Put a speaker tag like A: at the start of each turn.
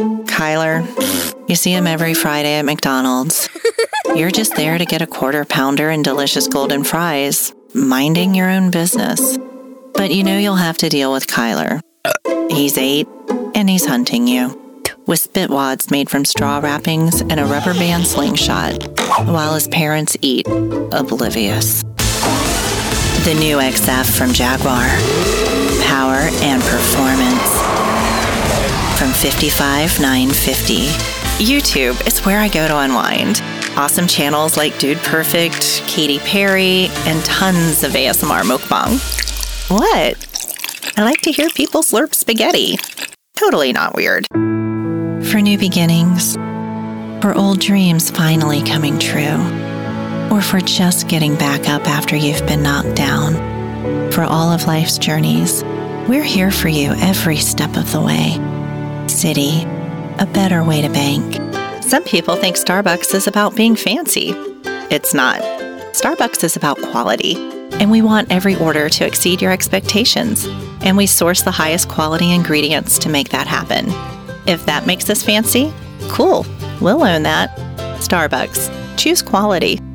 A: Kyler, you see him every Friday at McDonald's. You're just there to get a quarter pounder and delicious golden fries, minding your own business. But you know you'll have to deal with Kyler. He's 8, and he's hunting you with spit wads made from straw wrappings and a rubber band slingshot, while his parents eat, oblivious. The new XF from Jaguar. Power and performance. From $55,950. YouTube is where I go to unwind. Awesome channels like Dude Perfect, Katy Perry, and tons of ASMR mukbang. What? I like to hear people slurp spaghetti. Totally not weird. For new beginnings, for old dreams finally coming true, or for just getting back up after you've been knocked down. For all of life's journeys, we're here for you every step of the way. Citi, a better way to bank. Some people think Starbucks is about being fancy. It's not. Starbucks is about quality, and we want every order to exceed your expectations, and we source the highest quality ingredients to make that happen. If that makes us fancy, cool, we'll own that. Starbucks. Choose quality.